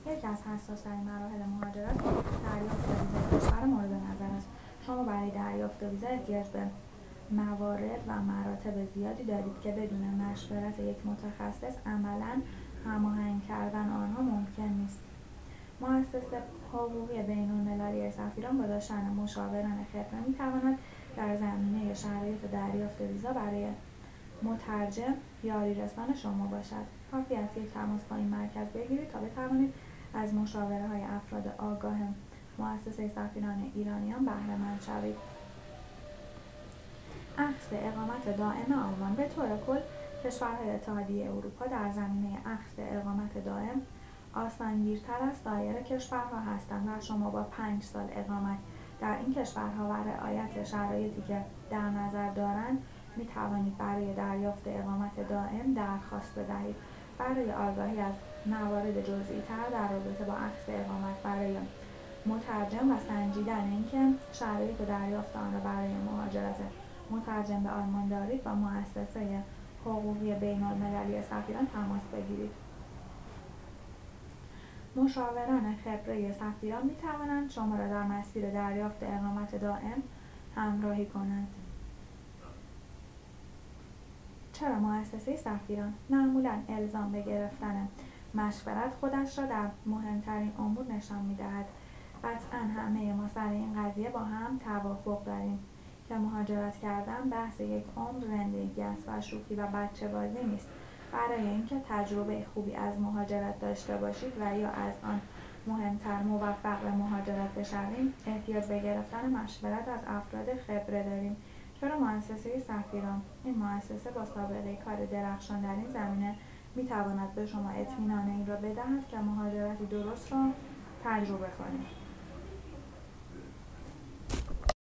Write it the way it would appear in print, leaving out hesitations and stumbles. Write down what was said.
یکی از حساس‌ترین مراحل مهاجرت دریافت ویزای کشور مورد نظر است. شما برای دریافت ویزا احتیاج به موارد و مراتب زیادی دارید که بدون مشورت یک متخصص عملاً هماهنگ کردن آنها ممکن نیست. مؤسسه حقوقی بین‌المللی سفیران با داشتن مشاوران خبره می‌تواند در زمینه شرایط دریافت ویزا برای مترجم یاریرسان شما باشد. کافی است یک تماس با این مرکز بگیرید تا بتوانید از مشاوره‌های افراد آگاه مؤسسه سفیران ایرانیان بهره‌مند شوید. اخذ اقامت دائم آلمان. به طور کل کشورهای اتحادیه اروپا در زمینه اخذ اقامت دائم آسانگیرتر از سایر کشورها هستند و شما با 5 سال اقامت در این کشورها و رعایت شرایطی که در نظر دارند می توانید برای دریافت اقامت دائم درخواست بدهید. برای آگاهی از موارد جزئی تر در رابطه با اخذ اقامت برای مترجم و سنجیدن اینکه شرایط دریافت آن را برای مهاجرت مترجم به آلمان دارید با مؤسسه حقوقی بین‌المللی سفیران تماس بگیرید. مشاوران خبره سفیران می توانند شما را در مسیر دریافت اقامت دائم همراهی کنند. چرا مؤسسه سفیران معمولاً الزام به گرفتن مشورت خودش را در مهمترین امور نشان می‌دهد؟ قطعاً همه ما سر این قضیه با هم توافق داریم که مهاجرت کردن بحث یک عمر زندگی است و شوخی و بچه بازی نیست. برای اینکه تجربه خوبی از مهاجرت داشته باشید و یا از آن مهمتر موفق به مهاجرت بشویم احتیاج به گرفتن مشورت از افراد خبره داریم. چرا مؤسسه سفیران؟ این مؤسسه با سابقه کار درخشان در این زمینه میتواند به شما اطمینان این را بدهد که مهاجرتی درست را تجربه کنید.